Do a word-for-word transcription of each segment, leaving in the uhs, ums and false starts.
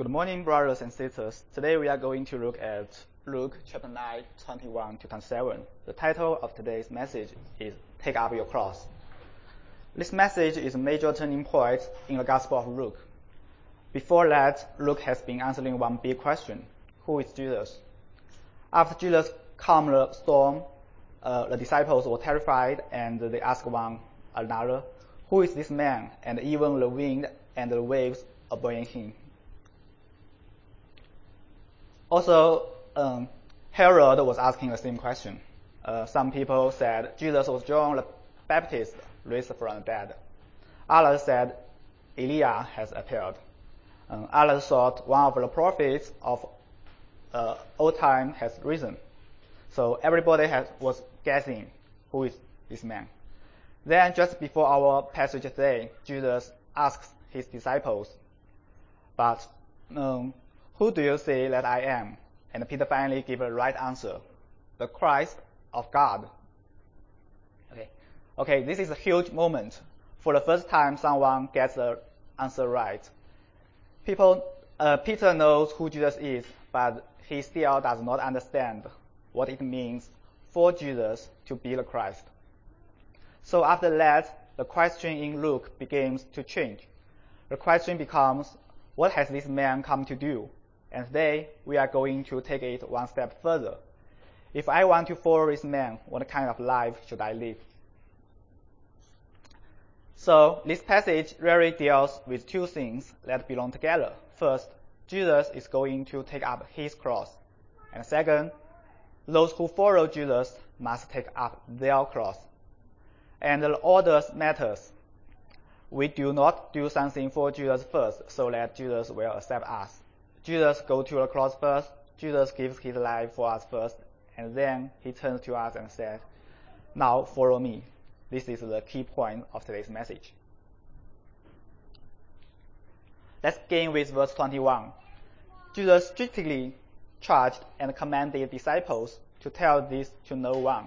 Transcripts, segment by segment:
Good morning, brothers and sisters. Today we are going to look at Luke chapter nine, twenty-one to twenty-seven. The title of today's message is Take Up Your Cross. This message is a major turning point in the Gospel of Luke. Before that, Luke has been answering one big question: who is Jesus? After Jesus calmed the storm, uh, the disciples were terrified and they asked one another, who is this man? And even the wind and the waves obeying him. Also, um, Herod was asking the same question. Uh, some people said Jesus was John the Baptist raised from the dead. Others said Elijah has appeared. Um, others thought one of the prophets of uh, old time has risen. So everybody has, was guessing who is this man. Then just before our passage today, Jesus asks his disciples, but um, who do you say that I am? And Peter finally gave a right answer, the Christ of God. Okay, okay, this is a huge moment. For the first time, someone gets the answer right. People, uh, Peter knows who Jesus is, but he still does not understand what it means for Jesus to be the Christ. So after that, the question in Luke begins to change. The question becomes, what has this man come to do? And today, we are going to take it one step further. If I want to follow this man, what kind of life should I live? So, this passage really deals with two things that belong together. First, Jesus is going to take up his cross. And second, those who follow Jesus must take up their cross. And the order matters. We do not do something for Jesus first so that Jesus will accept us. Jesus goes to the cross first, Jesus gives his life for us first, and then he turns to us and says, now follow me. This is the key point of today's message. Let's begin with verse twenty-one. Jesus strictly charged and commanded disciples to tell this to no one.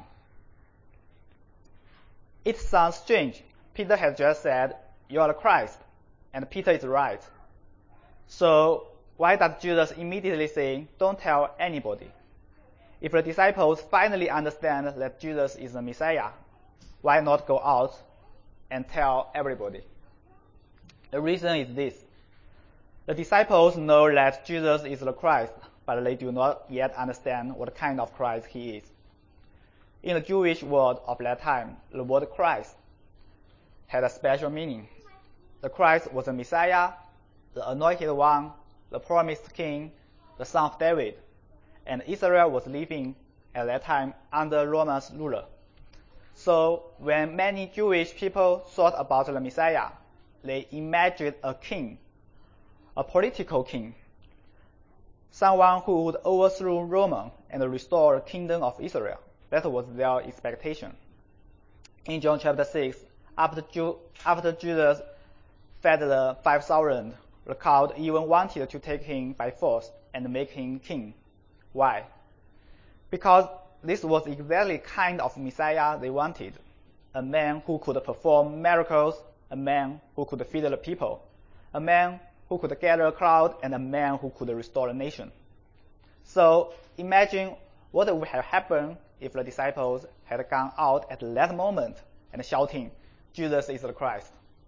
It sounds strange. Peter has just said, you are the Christ, and Peter is right. So, why does Jesus immediately say, don't tell anybody? If the disciples finally understand that Jesus is the Messiah, why not go out and tell everybody? The reason is this. The disciples know that Jesus is the Christ, but they do not yet understand what kind of Christ he is. In the Jewish world of that time, the word Christ had a special meaning. The Christ was the Messiah, the anointed one, the promised king, the son of David, and Israel was living at that time under Roman's ruler. So when many Jewish people thought about the Messiah, they imagined a king, a political king, someone who would overthrow Rome and restore the kingdom of Israel. That was their expectation. In John chapter six, after, Ju- after Jesus fed the five thousand, the crowd even wanted to take him by force and make him king. Why? Because this was exactly the kind of Messiah they wanted. A man who could perform miracles, a man who could feed the people, a man who could gather a crowd, and a man who could restore the nation. So imagine what would have happened if the disciples had gone out at that moment and shouting, Jesus is the Christ.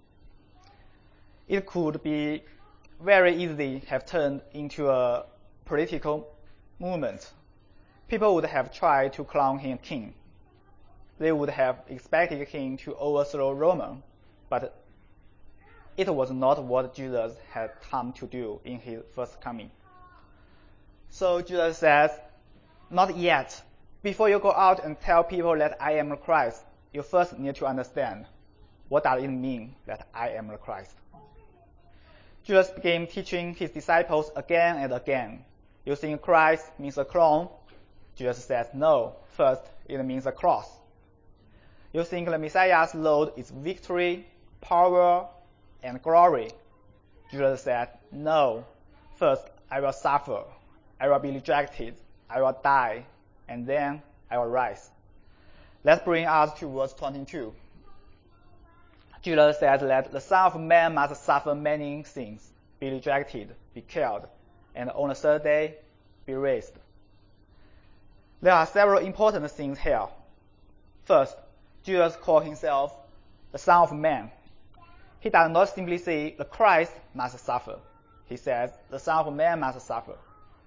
It could be very easily have turned into a political movement. People would have tried to crown him king. They would have expected him to overthrow Rome, but it was not what Jesus had come to do in his first coming. So Jesus says, not yet. Before you go out and tell people that I am the Christ, you first need to understand, what does it mean that I am the Christ? Jesus began teaching his disciples again and again. You think Christ means a crown? Jesus says no. First, it means a cross. You think the Messiah's load is victory, power, and glory? Jesus said no. First, I will suffer. I will be rejected. I will die. And then I will rise. Let's bring us to verse twenty-two. Jesus said that the Son of Man must suffer many things be rejected, be killed, and on the third day, be raised. There are several important things here. First, Jesus called himself the Son of Man. He does not simply say the Christ must suffer. He says the Son of Man must suffer.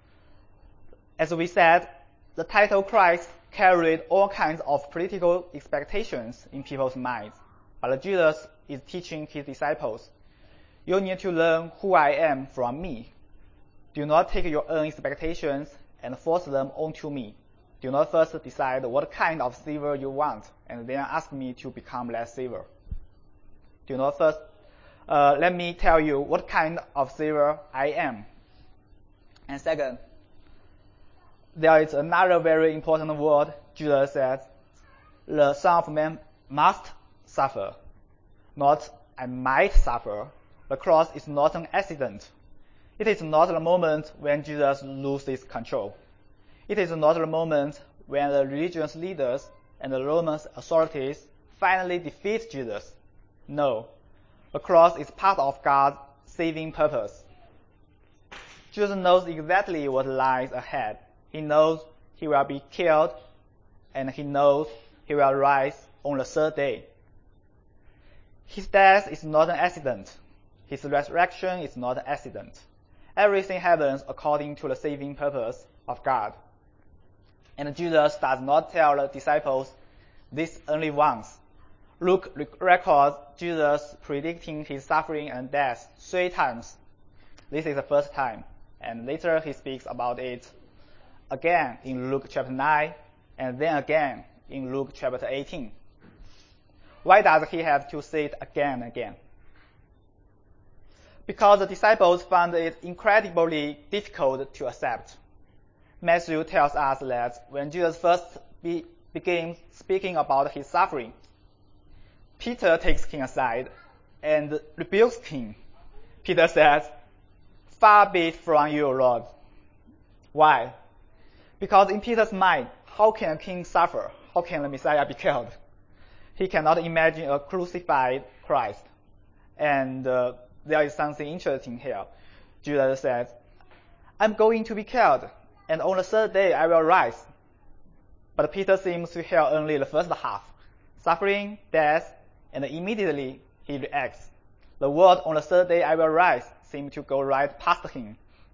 As we said, the title Christ carried all kinds of political expectations in people's minds. But Jesus is teaching his disciples, you need to learn who I am from me. Do not take your own expectations and force them onto me. Do not first decide what kind of savior you want and then ask me to become that savior. Do not first uh, let me tell you what kind of savior I am. And second, there is another very important word. Jesus says, the Son of Man must suffer, not I might suffer. The cross is not an accident. It is not the moment when Jesus loses control. It is not the moment when the religious leaders and the Roman authorities finally defeat Jesus. No, the cross is part of God's saving purpose. Jesus knows exactly what lies ahead. He knows he will be killed, and he knows he will rise on the third day. His death is not an accident. His resurrection is not an accident. Everything happens according to the saving purpose of God. And Jesus does not tell the disciples this only once. Luke records Jesus predicting his suffering and death three times. This is the first time, and later he speaks about it again in Luke chapter nine, and then again in Luke chapter eighteen. Why does he have to say it again and again? Because the disciples found it incredibly difficult to accept. Matthew tells us that when Jesus first be, began speaking about his suffering, Peter takes him aside and rebukes him. Peter says, "Far be it from you, Lord." Why? Because in Peter's mind, how can a king suffer? How can the Messiah be killed? He cannot imagine a crucified Christ. And uh, there is something interesting here. Jesus says, "I'm going to be killed, and on the third day I will rise." But Peter seems to hear only the first half, suffering, death, and immediately he reacts. The word "on the third day I will rise" seems to go right past him.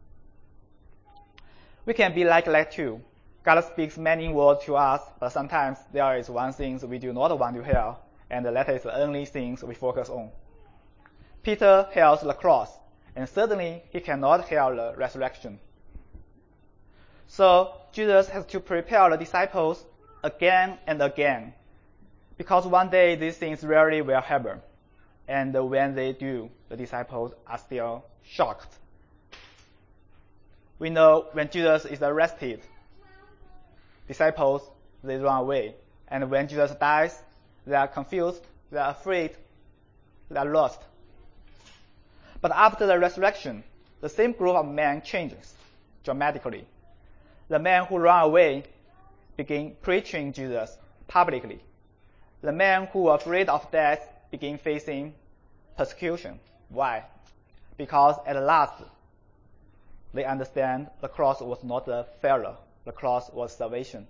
We can be like that too. God speaks many words to us, but sometimes there is one thing we do not want to hear, and that is the only thing we focus on. Peter hears the cross, and certainly he cannot hear the resurrection. So Jesus has to prepare the disciples again and again, because one day these things rarely will happen. And when they do, the disciples are still shocked. We know when Jesus is arrested, disciples, they run away. And when Jesus dies, they are confused, they are afraid, they are lost. But after the resurrection, the same group of men changes dramatically. The men who ran away begin preaching Jesus publicly. The men who were afraid of death begin facing persecution. Why? Because at last, they understand the cross was not a failure. The cross was salvation.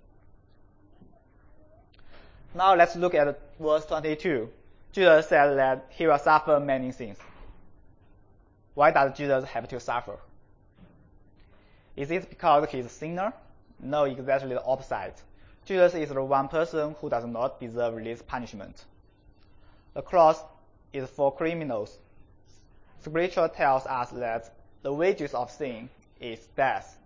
Now let's look at verse twenty-two. Jesus said that he will suffer many things. Why does Jesus have to suffer? Is it because he is a sinner? No, exactly the opposite. Jesus is the one person who does not deserve this punishment. The cross is for criminals. Scripture tells us that the wages of sin is death.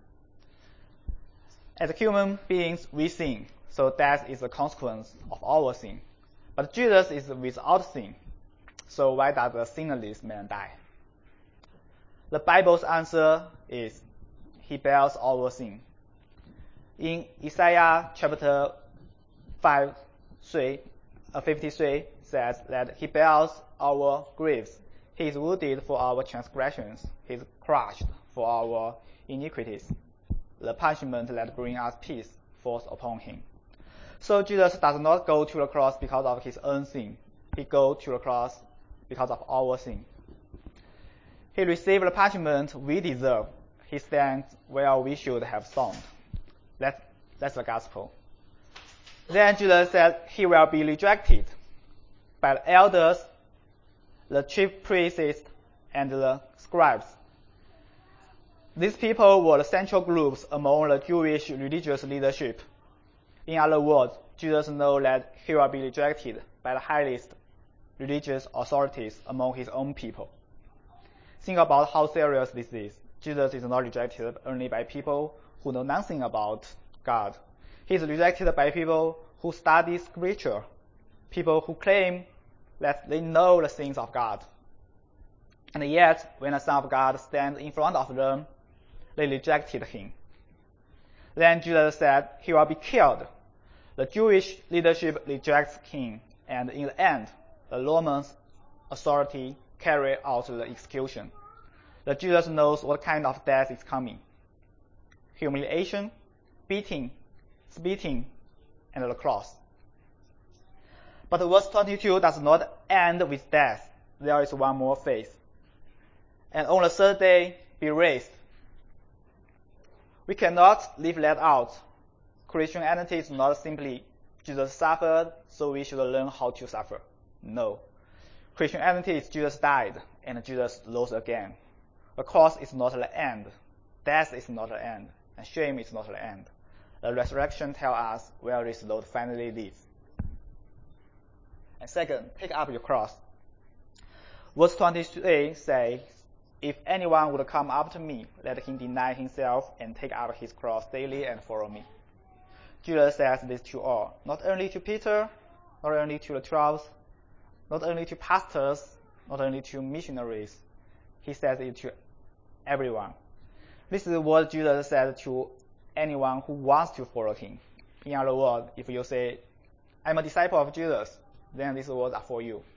As human beings, we sin, so death is a consequence of our sin. But Jesus is without sin, so why does a sinless man die? The Bible's answer is, he bears our sin. In Isaiah chapter five, fifty-three says that he bears our griefs. He is wounded for our transgressions. He is crushed for our iniquities. The punishment that brings us peace falls upon him. So Jesus does not go to the cross because of his own sin. He goes to the cross because of our sin. He received the punishment we deserve. He stands where we should have stoned. That, that's the gospel. Then Jesus said he will be rejected by the elders, the chief priests, and the scribes. These people were the central groups among the Jewish religious leadership. In other words, Jesus knows that he will be rejected by the highest religious authorities among his own people. Think about how serious this is. Jesus is not rejected only by people who know nothing about God. He is rejected by people who study scripture, people who claim that they know the things of God. And yet, when the Son of God stands in front of them, they rejected him. Then Jesus said he will be killed. The Jewish leadership rejects him, and in the end, the Roman authority carry out the execution. But Jesus knows what kind of death is coming. Humiliation, beating, spitting, and the cross. But verse twenty-two does not end with death. There is one more phase. And on the third day, be raised. We cannot leave that out. Christianity is not simply Jesus suffered, so we should learn how to suffer. No. Christianity is Jesus died, and Jesus rose again. The cross is not the end. Death is not the end. And shame is not the end. The resurrection tells us where this Lord finally lives. And second, take up your cross. Verse twenty-three says, if anyone would come after me, let him deny himself and take up his cross daily and follow me. Jesus says this to all, not only to Peter, not only to the twelve, not only to pastors, not only to missionaries. He says it to everyone. This is what Jesus said to anyone who wants to follow him. In other words, if you say, I'm a disciple of Jesus, then these words are for you.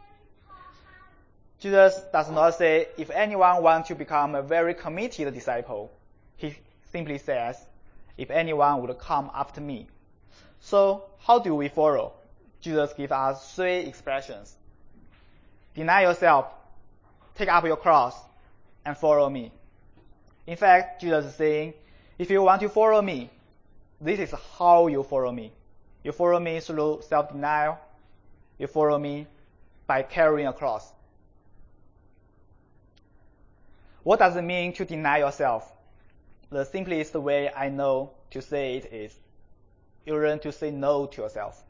Jesus does not say, if anyone wants to become a very committed disciple. He simply says, if anyone would come after me. So, how do we follow? Jesus gives us three expressions. Deny yourself, take up your cross, and follow me. In fact, Jesus is saying, if you want to follow me, this is how you follow me. You follow me through self-denial. You follow me by carrying a cross. What does it mean to deny yourself? The simplest way I know to say it is, you learn to say no to yourself.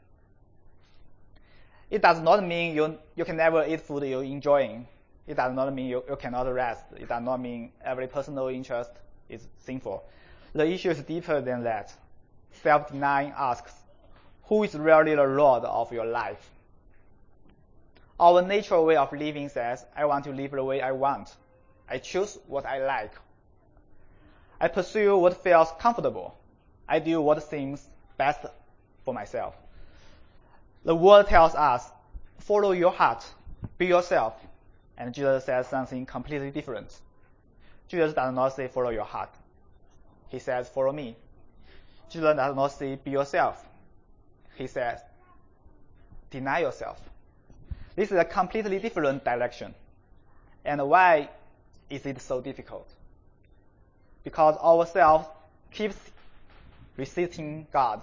It does not mean you, you can never eat food you're enjoying. It does not mean you, you cannot rest. It does not mean every personal interest is sinful. The issue is deeper than that. Self-denying asks, who is really the Lord of your life? Our natural way of living says, I want to live the way I want. I choose what I like. I pursue what feels comfortable. I do what seems best for myself. The word tells us, follow your heart, be yourself. And Jesus says something completely different. Jesus does not say follow your heart. He says follow me. Jesus does not say be yourself. He says deny yourself. This is a completely different direction. And why is it so difficult? Because ourselves keeps resisting God.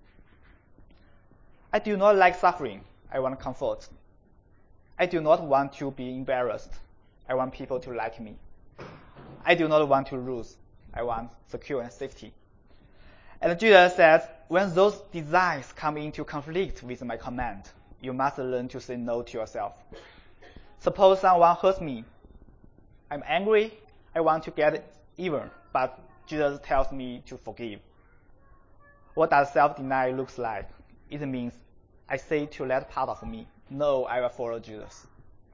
I do not like suffering. I want comfort. I do not want to be embarrassed. I want people to like me. I do not want to lose. I want secure and safety. And Jesus says, when those desires come into conflict with my command, you must learn to say no to yourself. Suppose someone hurts me. I'm angry. I want to get even, but Jesus tells me to forgive. What does self-denial look like? It means I say to that part of me, no, I will follow Jesus.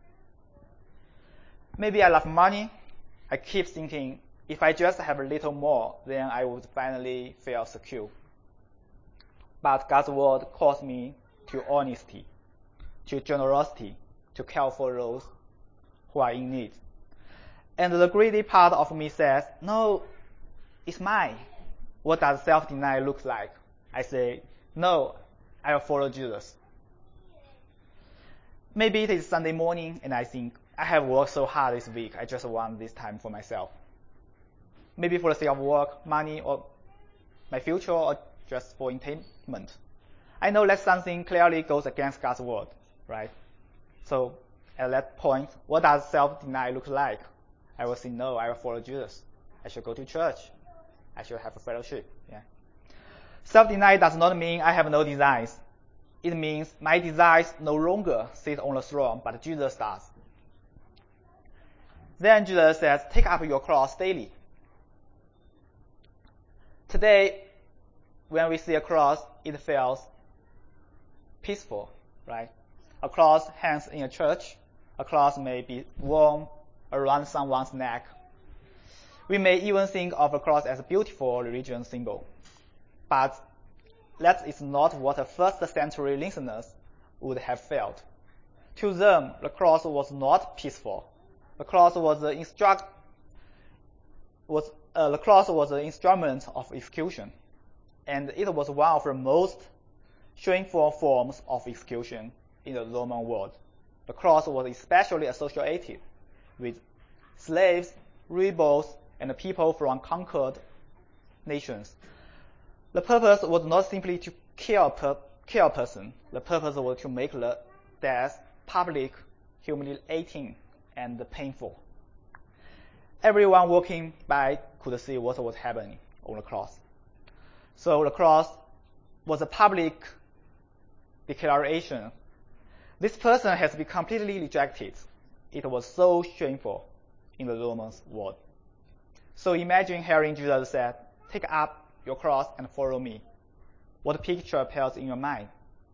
Maybe I love money. I keep thinking, if I just have a little more, then I would finally feel secure. But God's word calls me to honesty, to generosity, to care for those who are in need. And the greedy part of me says, no, it's mine. What does self-denial look like? I say, no, I will follow Jesus. Maybe it is Sunday morning and I think, I have worked so hard this week, I just want this time for myself. Maybe for the sake of work, money, or my future, or just for entertainment. I know that something clearly goes against God's word, right? So at that point, what does self-denial look like? I will say, no, I will follow Jesus. I should go to church. I should have a fellowship. Yeah. Self-denial does not mean I have no desires. It means my desires no longer sit on the throne, but Jesus does. Then Jesus says, take up your cross daily. Today, when we see a cross, it feels peaceful, right? A cross hangs in a church. A cross may be worn around someone's neck. We may even think of a cross as a beautiful religious symbol. But that is not what the first century listeners would have felt. To them, the cross was not peaceful. The cross was the instruct was uh, the cross was the instrument of execution, and it was one of the most shameful forms of execution in the Roman world. The cross was especially associated with slaves, rebels, and people from conquered nations. The purpose was not simply to kill a, per- kill a person. The purpose was to make the death public, humiliating, and painful. Everyone walking by could see what was happening on the cross. So the cross was a public declaration. This person has been completely rejected. It was so shameful in the Roman world. So imagine hearing Jesus say, take up your cross and follow me. What picture appears in your mind?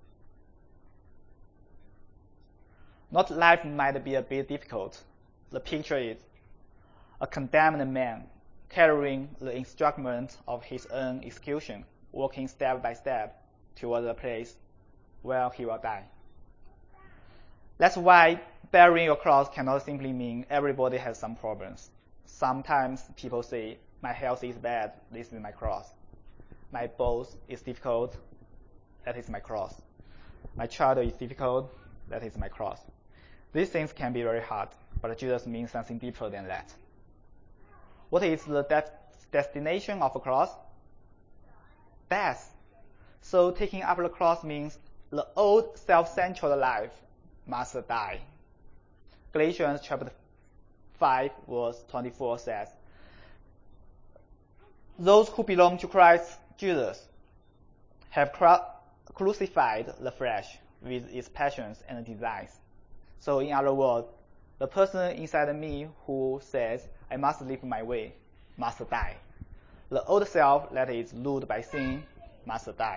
Not life might be a bit difficult. The picture is a condemned man carrying the instrument of his own execution, walking step by step toward the place where he will die. That's why bearing your cross cannot simply mean everybody has some problems. Sometimes people say, my health is bad, this is my cross. My boss is difficult, that is my cross. My child is difficult, that is my cross. These things can be very hard, but Jesus means something deeper than that. What is the de- destination of a cross? Death. So taking up the cross means the old self-centered life must die. Galatians chapter five verse twenty-four says, those who belong to Christ Jesus have crucified the flesh with its passions and desires. So in other words, the person inside me who says, I must live my way, must die. The old self that is ruled by sin must die.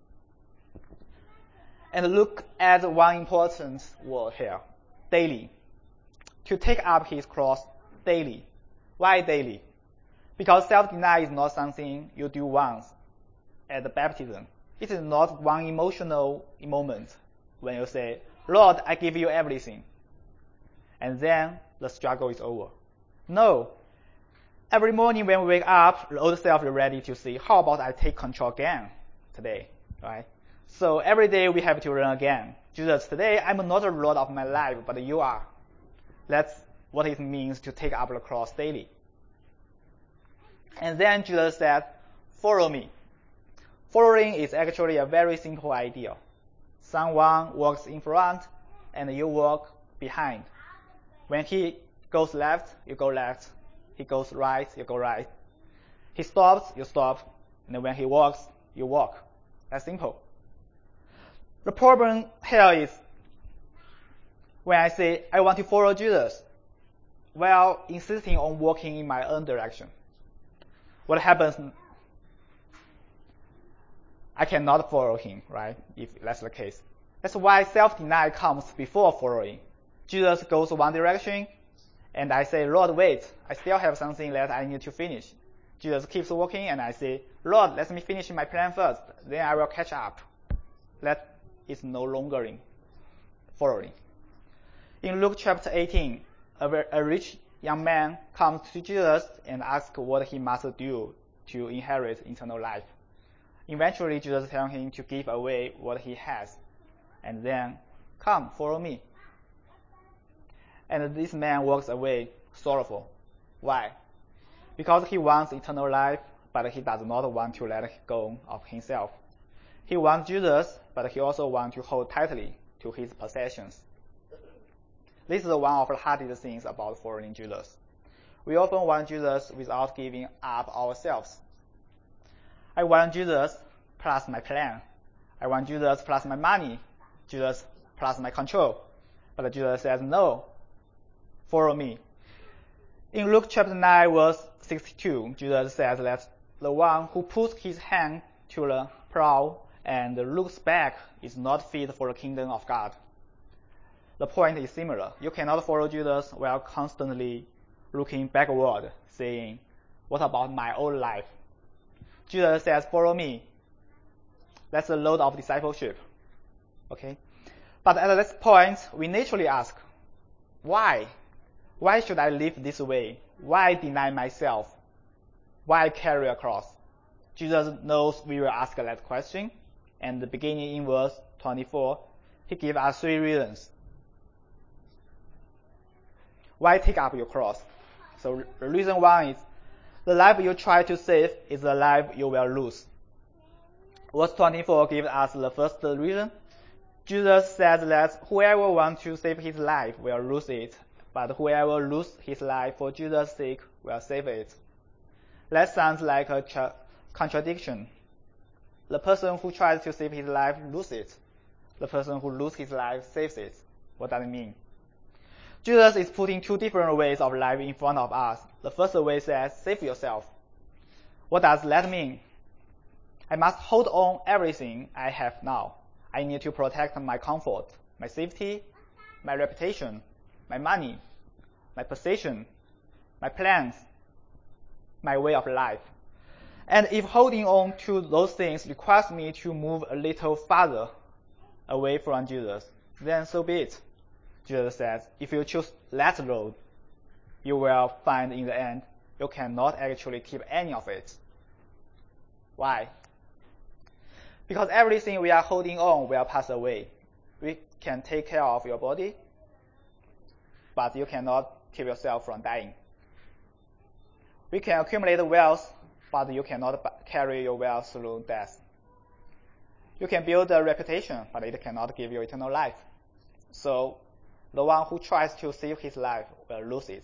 And look at one important word here, daily. To take up his cross daily. Why daily? Because self-denial is not something you do once at the baptism. It is not one emotional moment when you say, Lord, I give you everything. And then the struggle is over. No. Every morning when we wake up, the old self is ready to say, how about I take control again today, right? So every day we have to learn again. Jesus, today I'm not the Lord of my life, but you are. That's what it means to take up the cross daily. And then Jesus said, follow me. Following is actually a very simple idea. Someone walks in front and you walk behind. When he goes left, you go left. He goes right, you go right. He stops, you stop. And when he walks, you walk. That's simple. The problem here is when I say I want to follow Jesus while insisting on walking in my own direction. What happens? I cannot follow him, right? If that's the case. That's why self-denial comes before following. Jesus goes one direction, and I say, Lord, wait, I still have something that I need to finish. Jesus keeps walking, and I say, Lord, let me finish my plan first, then I will catch up. That is no longer in following. In Luke chapter eighteen, a, a rich young man comes to Jesus and asks what he must do to inherit eternal life. Eventually, Jesus tells him to give away what he has, and then, come, follow me. And this man walks away sorrowful. Why? Because he wants eternal life, but he does not want to let go of himself. He wants Jesus, but he also wants to hold tightly to his possessions. This is one of the hardest things about following Jesus. We often want Jesus without giving up ourselves. I want Jesus plus my plan. I want Jesus plus my money. Jesus plus my control. But Jesus says, no, follow me. In Luke chapter nine, verse sixty-two, Jesus says that the one who puts his hand to the plow and looks back is not fit for the kingdom of God. The point is similar. You cannot follow Jesus while constantly looking backward, saying, what about my own life? Jesus says, follow me. That's the load of discipleship. Okay? But at this point, we naturally ask, why? Why should I live this way? Why deny myself? Why carry a cross? Jesus knows we will ask that question, and beginning in verse twenty-four, he gives us three reasons. Why take up your cross? So the reason one is, the life you try to save is the life you will lose. Verse twenty-four gives us the first reason. Jesus says that whoever wants to save his life will lose it, but whoever loses his life for Jesus' sake will save it. That sounds like a tra- contradiction. The person who tries to save his life loses it. The person who loses his life saves it. What does it mean? Jesus is putting two different ways of life in front of us. The first way says, save yourself. What does that mean? I must hold on everything I have now. I need to protect my comfort, my safety, my reputation, my money, my position, my plans, my way of life. And if holding on to those things requires me to move a little farther away from Jesus, then so be it. Jesus says, if you choose that road, you will find in the end you cannot actually keep any of it. Why? Because everything we are holding on will pass away. We can take care of your body, but you cannot keep yourself from dying. We can accumulate wealth, but you cannot carry your wealth through death. You can build a reputation, but it cannot give you eternal life. So the one who tries to save his life will lose it.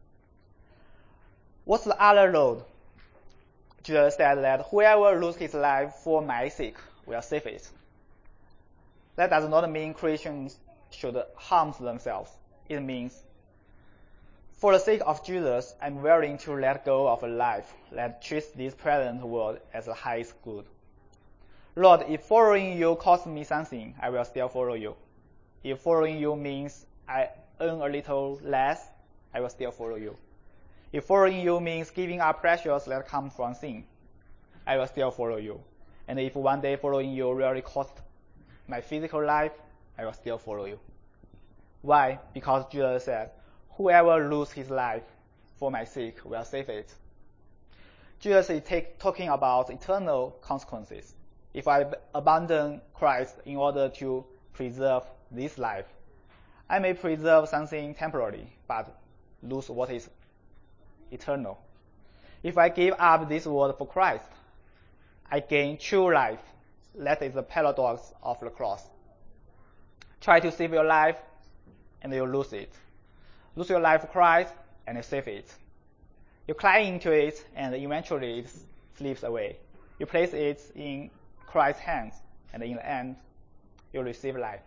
What's the other road? Jesus said that whoever loses his life for my sake will save it. That does not mean Christians should harm themselves. It means, for the sake of Jesus, I'm willing to let go of a life that treats this present world as the highest good. Lord, if following you costs me something, I will still follow you. If following you means I earn a little less, I will still follow you. If following you means giving up pleasures that come from sin, I will still follow you. And if one day following you really cost my physical life, I will still follow you. Why? Because Jesus said, whoever loses his life for my sake will save it. Jesus is take, talking about eternal consequences. If I abandon Christ in order to preserve this life, I may preserve something temporary, but lose what is eternal. If I give up this world for Christ, I gain true life. That is the paradox of the cross. Try to save your life, and you lose it. Lose your life for Christ, and you save it. You climb into it, and eventually it slips away. You place it in Christ's hands, and in the end, you receive life.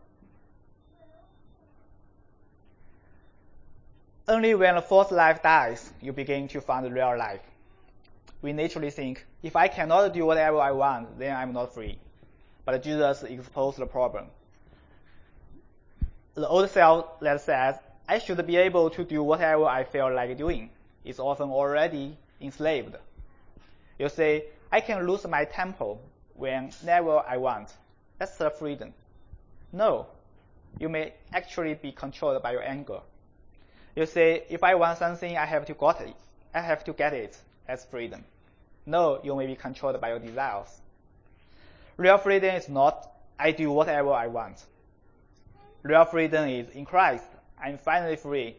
Only when the false life dies, you begin to find the real life. We naturally think, if I cannot do whatever I want, then I'm not free. But Jesus exposed the problem. The old self that says, I should be able to do whatever I feel like doing, is often already enslaved. You say, I can lose my temper whenever I want. That's the freedom. No, you may actually be controlled by your anger. You say, if I want something, I have to get it. I have to get it. That's freedom. No, you may be controlled by your desires. Real freedom is not, I do whatever I want. Real freedom is, in Christ, I'm finally free.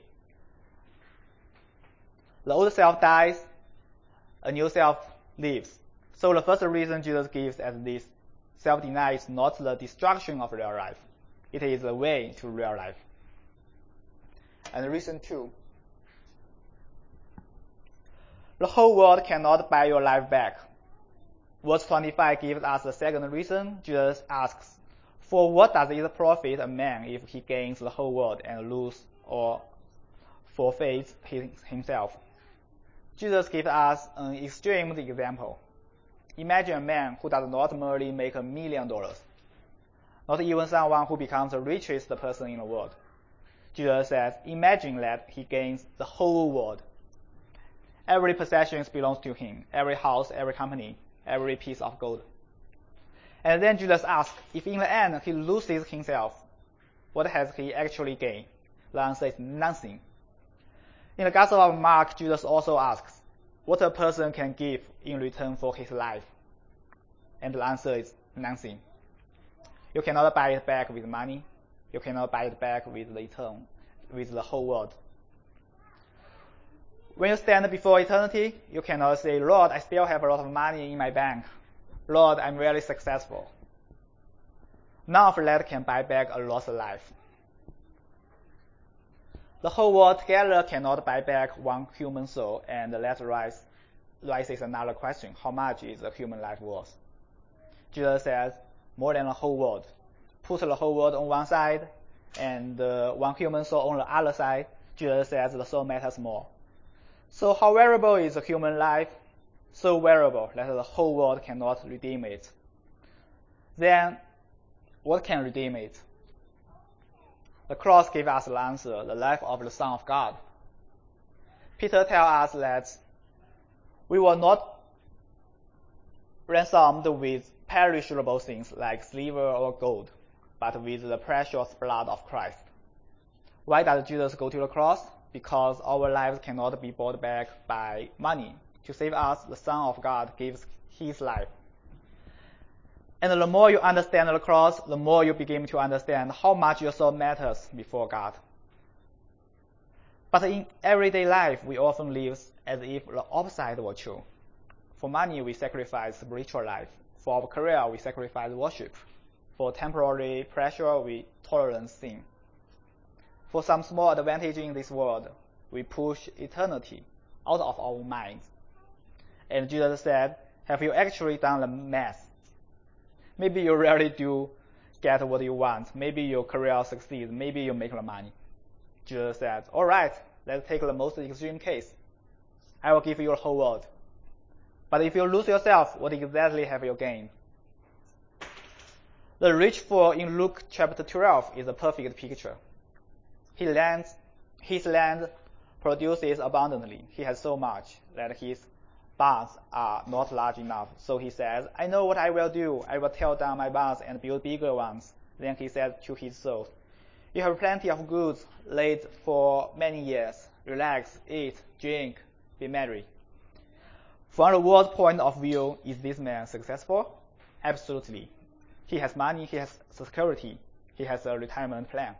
The old self dies, a new self lives. So the first reason Jesus gives as this self-denial is not the destruction of real life. It is the way to real life. And reason two, the whole world cannot buy your life back. Verse twenty-five gives us the second reason. Jesus asks, for what does it profit a man if he gains the whole world and loses or forfeits himself? Jesus gives us an extreme example. Imagine a man who does not merely make a million dollars, not even someone who becomes the richest person in the world. Jesus says, imagine that he gains the whole world. Every possession belongs to him, every house, every company, every piece of gold. And then Jesus asks, if in the end he loses himself, what has he actually gained? The answer is nothing. In the Gospel of Mark, Jesus also asks, what a person can give in return for his life? And the answer is nothing. You cannot buy it back with money. You cannot buy it back with the eternal, with the whole world. When you stand before eternity, you cannot say, Lord, I still have a lot of money in my bank. Lord, I'm really successful. None of that can buy back a lost life. The whole world together cannot buy back one human soul, and that rise, raises another question. How much is a human life worth? Jesus says, more than the whole world. Put the whole world on one side, and uh, one human soul on the other side. Jesus says the soul matters more. So how valuable is a human life? So valuable that the whole world cannot redeem it. Then, what can redeem it? The cross gives us the answer, the life of the Son of God. Peter tells us that we were not ransomed with perishable things like silver or gold, but with the precious blood of Christ. Why does Jesus go to the cross? Because our lives cannot be bought back by money. To save us, the Son of God gives his life. And the more you understand the cross, the more you begin to understand how much your soul matters before God. But in everyday life, we often live as if the opposite were true. For money, we sacrifice spiritual life. For our career, we sacrifice worship. For temporary pleasure, we tolerate sin. For some small advantage in this world, we push eternity out of our minds. And Jesus said, have you actually done the math? Maybe you really do get what you want. Maybe your career succeeds. Maybe you make the money. Jesus said, all right, let's take the most extreme case. I will give you the whole world. But if you lose yourself, what exactly have you gained? The rich fool in Luke chapter twelve is a perfect picture. He lands, his land produces abundantly. He has so much that his barns are not large enough. So he says, I know what I will do. I will tear down my barns and build bigger ones. Then he said to his soul, you have plenty of goods laid for many years. Relax, eat, drink, be merry. From the world's point of view, is this man successful? Absolutely. He has money, he has security, he has a retirement plan.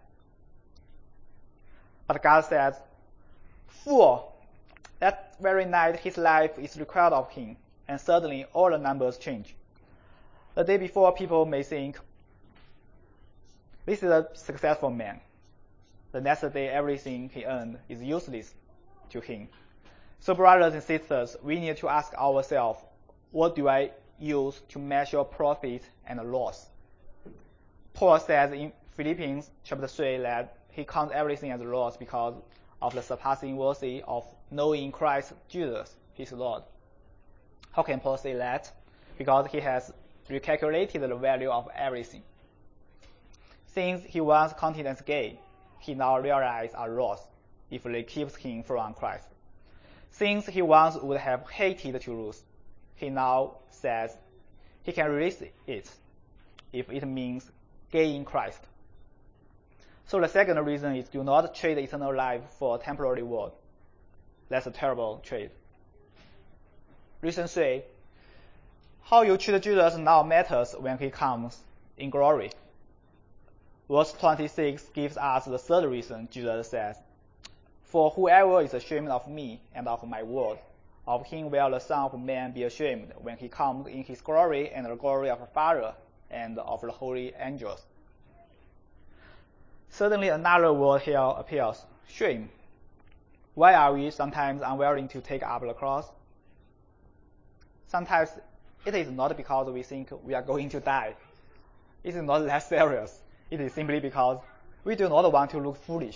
But God says, fool, that very night his life is required of him, and suddenly all the numbers change. The day before, people may think, this is a successful man. The next day, everything he earned is useless to him. So brothers and sisters, we need to ask ourselves, what do I use to measure profit and loss? Paul says in Philippians chapter three that he counts everything as loss because of the surpassing worth of knowing Christ Jesus, his Lord. How can Paul say that? Because he has recalculated the value of everything. Things he once counted as gain, he now realizes are loss if they keep him from Christ. Things he once would have hated to lose, he now says he can release it if it means gain Christ. So the second reason is do not trade eternal life for a temporary world. That's a terrible trade. Reason three, how you treat Jesus now matters when he comes in glory. Verse twenty-six gives us the third reason. Jesus says, "For whoever is ashamed of me and of my word, of him will the Son of Man be ashamed when he comes in his glory and the glory of the Father and of the holy angels." Certainly another word here appears, shame. Why are we sometimes unwilling to take up the cross? Sometimes it is not because we think we are going to die. It is not that serious. It is simply because we do not want to look foolish.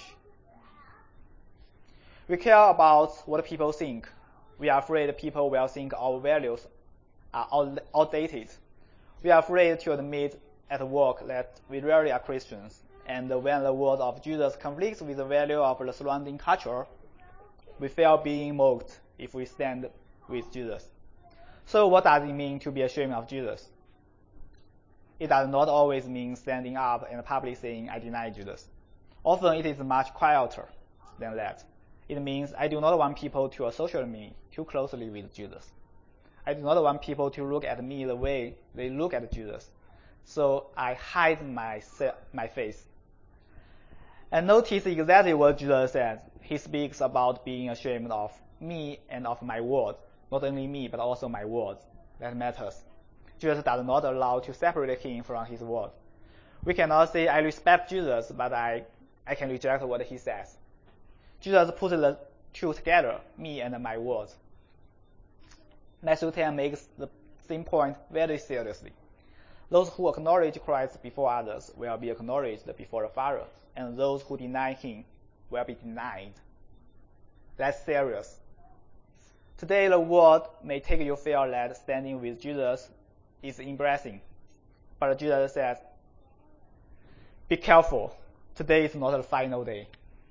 We care about what people think. We are afraid people will think our values are outdated. We are afraid to admit at work that we really are Christians. And when the word of Jesus conflicts with the value of the surrounding culture, we fear being mocked if we stand with Jesus. So what does it mean to be ashamed of Jesus? It does not always mean standing up and publicly saying, "I deny Jesus." Often it is much quieter than that. It means I do not want people to associate me too closely with Jesus. I do not want people to look at me the way they look at Jesus. So I hide my, my face. And notice exactly what Jesus says. He speaks about being ashamed of me and of my words. Not only me, but also my words. That matters. Jesus does not allow to separate him from his word. We cannot say, "I respect Jesus, but I, I can reject what he says." Jesus puts the two together, me and my words. Matthew ten makes the same point very seriously. Those who acknowledge Christ before others will be acknowledged before the Father, and those who deny him will be denied. That's serious. Today, the world may take you feel that standing with Jesus is embarrassing. But Jesus says, be careful. Today is not the final day.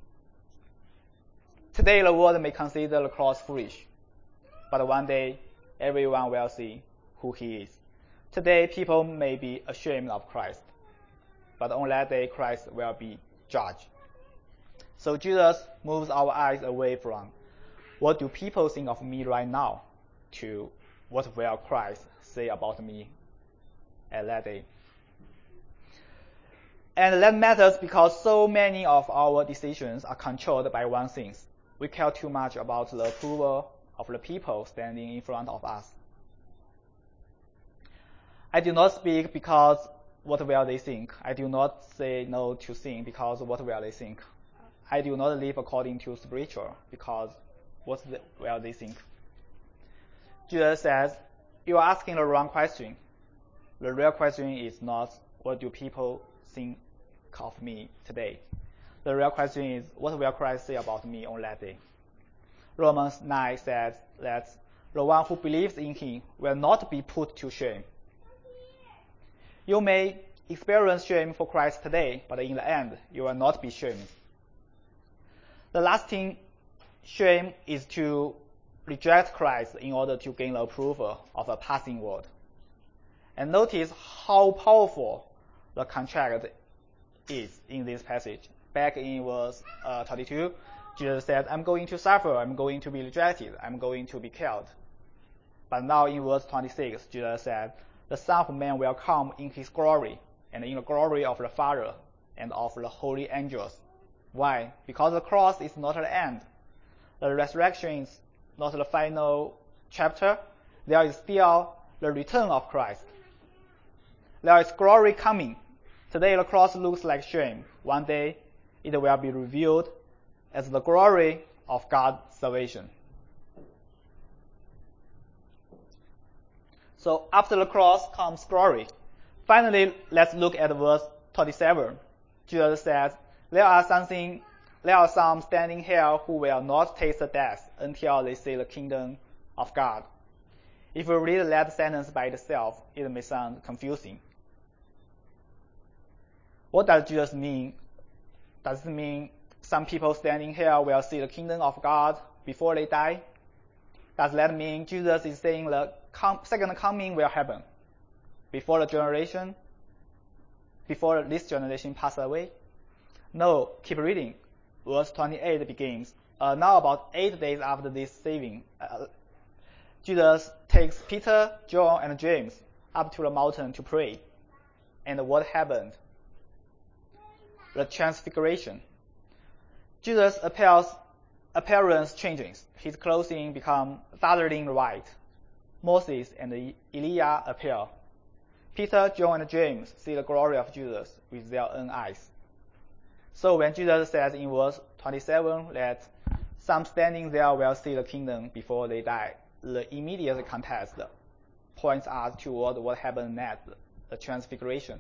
Today, the world may consider the cross foolish. But one day, everyone will see who he is. Today, people may be ashamed of Christ. But on that day, Christ will be judged. So Jesus moves our eyes away from what do people think of me right now to what will Christ say about me at that day. And that matters because so many of our decisions are controlled by one thing. We care too much about the approval of the people standing in front of us. I do not speak because what will they think. I do not say no to sin because what will they think. I do not live according to spiritual because what will they think. Jesus says, you are asking the wrong question. The real question is not what do people think of me today. The real question is what will Christ say about me on that day. Romans nine says that the one who believes in him will not be put to shame. You may experience shame for Christ today, but in the end, you will not be shamed. The lasting shame is to reject Christ in order to gain the approval of a passing world. And notice how powerful the contract is in this passage. Back in verse uh, thirty-two, Jesus said, I'm going to suffer, I'm going to be rejected, I'm going to be killed. But now in verse twenty-six, Jesus said, the Son of Man will come in his glory, and in the glory of the Father and of the holy angels. Why? Because the cross is not the end. The resurrection is not the final chapter. There is still the return of Christ. There is glory coming. Today the cross looks like shame. One day it will be revealed as the glory of God's salvation. So after the cross comes glory. Finally, let's look at verse twenty-seven. Jesus says, there are something, there are some standing here who will not taste death until they see the kingdom of God. If you read that sentence by itself, it may sound confusing. What does Jesus mean? Does it mean some people standing here will see the kingdom of God before they die? Does that mean Jesus is saying the com- second coming will happen before the generation, before this generation passes away? No, keep reading. Verse twenty-eight begins. Uh, now about eight days after this saving, uh, Jesus takes Peter, John, and James up to the mountain to pray. And what happened? the transfiguration. Jesus' appears, appearance changes. His clothing become dazzling white. Moses and Elijah appear. Peter, John, and James see the glory of Jesus with their own eyes. So when Jesus says in verse twenty-seven that some standing there will see the kingdom before they die, the immediate context points us toward what happened next, the transfiguration.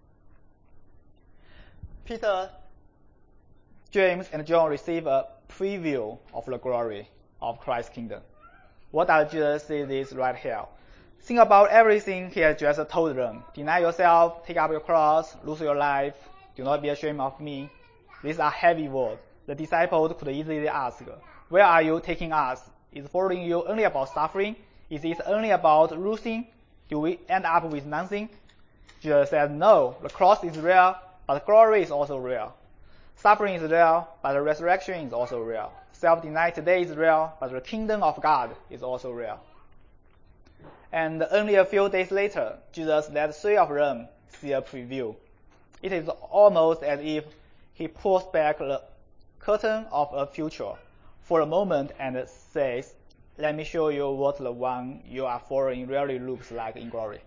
Peter, James, and John receive a preview of the glory of Christ's kingdom. What does Jesus say this right here? Think about everything he has just told them. Deny yourself, take up your cross, lose your life, do not be ashamed of me. These are heavy words. The disciples could easily ask, where are you taking us? Is following you only about suffering? Is it only about losing? Do we end up with nothing? Jesus said, no, the cross is real, but glory is also real. Suffering is real, but the resurrection is also real. Self-denial today is real, but the kingdom of God is also real. And only a few days later, Jesus let three of them see a preview. It is almost as if he pulls back the curtain of a future for a moment and says, let me show you what the one you are following really looks like in glory.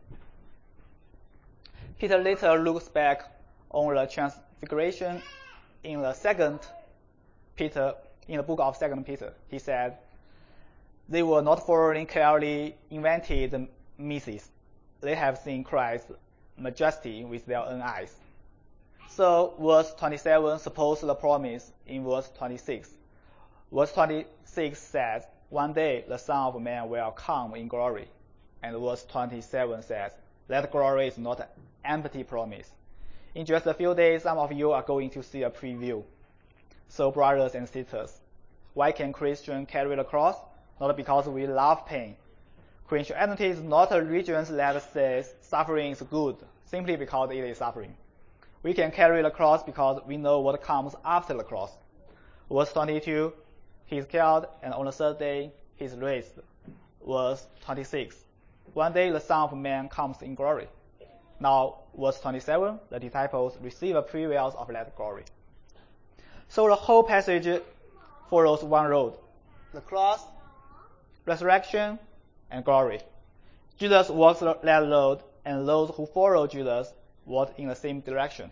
Peter later looks back on the transfiguration in the second Peter, in the book of Second Peter. He said, they were not following clearly invented myths. They have seen Christ's majesty with their own eyes. So verse twenty-seven supports the promise in verse twenty-six. Verse twenty-six says, one day the Son of Man will come in glory. And verse twenty-seven says, that glory is not an empty promise. In just a few days, some of you are going to see a preview. So brothers and sisters, why can Christians carry the cross? Not because we love pain. Christianity is not a religion that says suffering is good, simply because it is suffering. We can carry the cross because we know what comes after the cross. Verse twenty-two, he is killed, and on the third day he is raised. Verse twenty-six, one day the Son of Man comes in glory. Now, verse twenty-seven, the disciples receive a preview of that glory. So the whole passage follows one road: the cross, resurrection, and glory. Jesus walks that road, and those who follow Jesus walk in the same direction.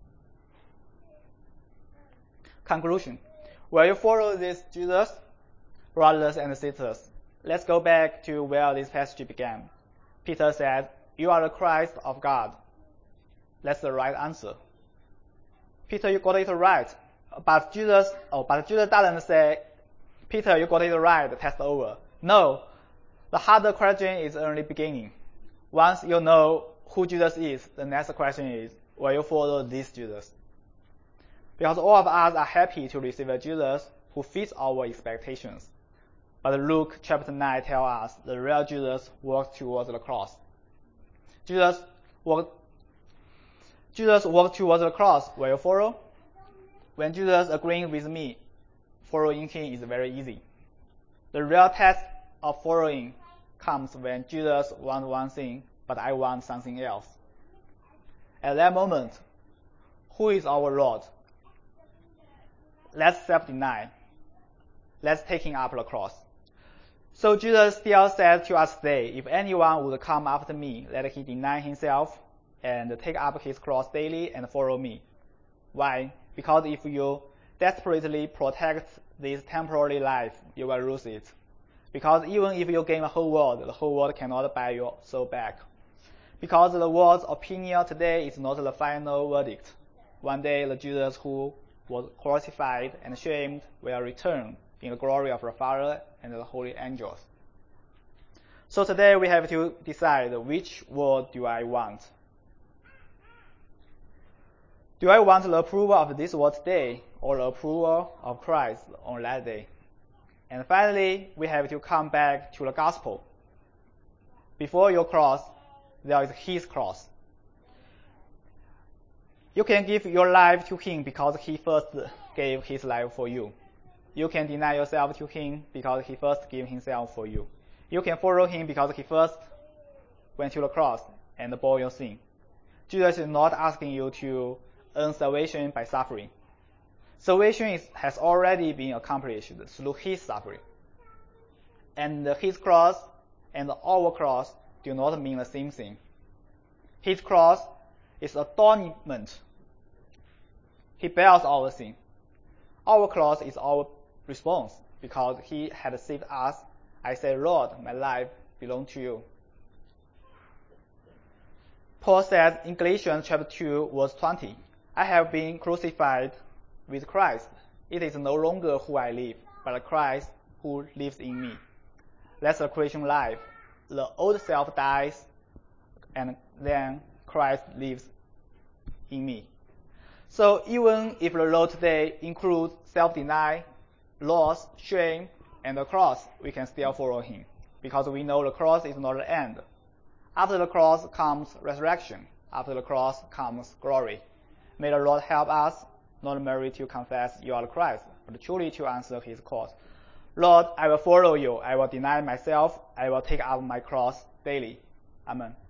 Conclusion. Will you follow this Jesus? Brothers and sisters, let's go back to where this passage began. Peter said, you are the Christ of God. That's the right answer. Peter, you got it right. But Jesus, oh, but Jesus doesn't say, Peter, you got it right, the test over. No, the harder question is only beginning. Once you know who Jesus is, the next question is, will you follow this Jesus? Because all of us are happy to receive a Jesus who fits our expectations. But Luke chapter nine tells us the real Jesus walked towards the cross. Jesus walked, Jesus walked towards the cross. Will you follow? When Jesus agrees with me, following him is very easy. The real test of following comes when Jesus wants one thing, but I want something else. At that moment, who is our Lord? Let's self-deny. Let's taking up the cross. So Jesus still says to us today, if anyone would come after me, let he deny himself and take up his cross daily and follow me. Why? Because if you desperately protect this temporary life, you will lose it. Because even if you gain the whole world, the whole world cannot buy your soul back. Because the world's opinion today is not the final verdict. One day the Jesus who was crucified and shamed will return in the glory of the Father and the holy angels. So today we have to decide which world do I want. Do I want the approval of this world today or the approval of Christ on that day? And finally, we have to come back to the gospel. Before your cross, there is his cross. You can give your life to him because he first gave his life for you. You can deny yourself to him because he first gave himself for you. You can follow him because he first went to the cross and bore your sin. Jesus is not asking you to earn salvation by suffering. Salvation is, has already been accomplished through his suffering. And his cross and our cross do not mean the same thing. His cross is atonement. He bears our sin. Our cross is our response because he had saved us. I say, Lord, my life belongs to you. Paul says in Galatians chapter two, verse twenty, I have been crucified with Christ. It is no longer who I live, but Christ who lives in me. That's the Christian life. The old self dies, and then Christ lives in me. So even if the road today includes self-denial, loss, shame, and the cross, we can still follow him, because we know the cross is not the end. After the cross comes resurrection. After the cross comes glory. May the Lord help us not merely to confess you are the Christ, but truly to answer his call. Lord, I will follow you. I will deny myself. I will take up my cross daily. Amen.